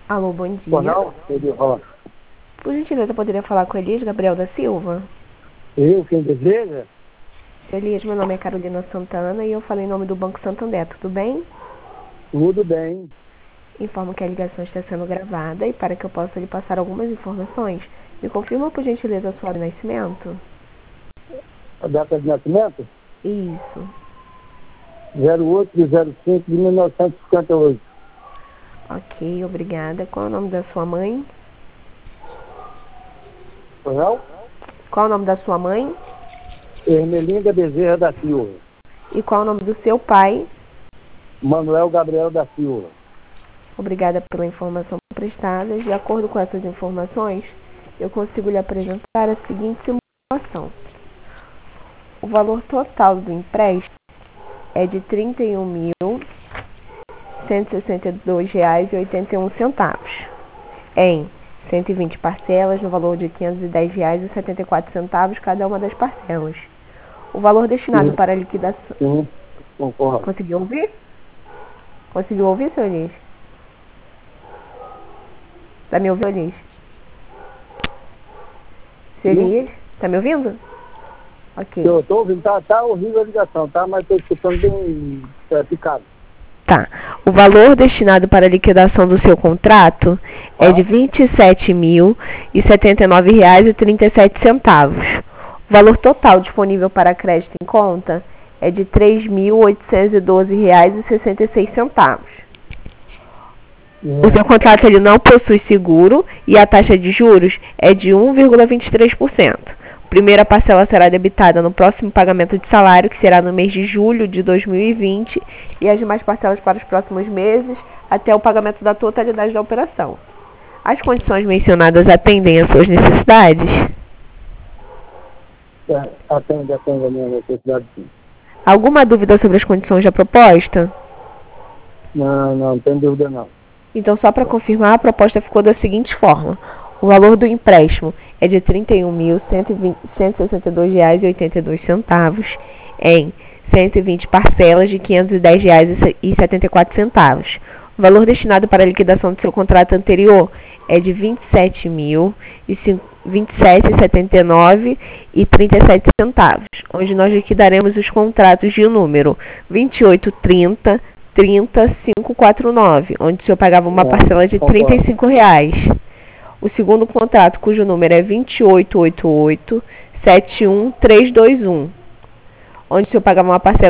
Alô, bom dia. Não, poderia falar. Por gentileza, poderia falar com Elias Gabriel da Silva? Eu, quem deseja? Elias, meu nome é Carolina Santana e eu falei em nome do Banco Santander, tudo bem? Tudo bem. Informo que a ligação está sendo gravada e para que eu possa lhe passar algumas informações, me confirma por gentileza a sua hora de nascimento? A data de nascimento? Isso. 08 de 05 de 1958. Ok, obrigada. Qual é o nome da sua mãe? Não? Qual é o nome da sua mãe? Ermelinda Bezerra da Silva. E qual é o nome do seu pai? Manuel Gabriel da Silva. Obrigada pela informação prestada. De acordo com essas informações, eu consigo lhe apresentar a seguinte simulação. O valor total do empréstimo é de R$ 31.162,81 em 120 parcelas no valor de R$ 510,74 cada uma das parcelas. O valor destinado para a liquidação... Sim, concordo. Conseguiu ouvir? Conseguiu ouvir, seu Elias? Tá me ouvindo, Elias? Seu Elias? Tá me ouvindo? Ok. Eu estou ouvindo, tá horrível a ligação, tá? Mas estou escutando bem picado. Tá. O valor destinado para a liquidação do seu contrato é de R$ 27.079,37. O valor total disponível para crédito em conta é de R$ 3.812,66. O seu contrato ele não possui seguro e a taxa de juros é de 1,23%. Primeira parcela será debitada no próximo pagamento de salário, que será no mês de julho de 2020, e as demais parcelas para os próximos meses, até o pagamento da totalidade da operação. As condições mencionadas atendem às suas necessidades? Atende a minha necessidade, sim. Alguma dúvida sobre as condições da proposta? Não tem dúvida não. Então, só para confirmar, a proposta ficou da seguinte forma. O valor do empréstimo é de R$ 31.162,82 em 120 parcelas de R$ 510,74. O valor destinado para a liquidação do seu contrato anterior é de R$ 27.027,79,37, onde nós liquidaremos os contratos de número 2830-30549, onde o senhor pagava uma parcela de R$ 35. O segundo contrato, cujo número é 2888-71321, onde o senhor pagava uma parcela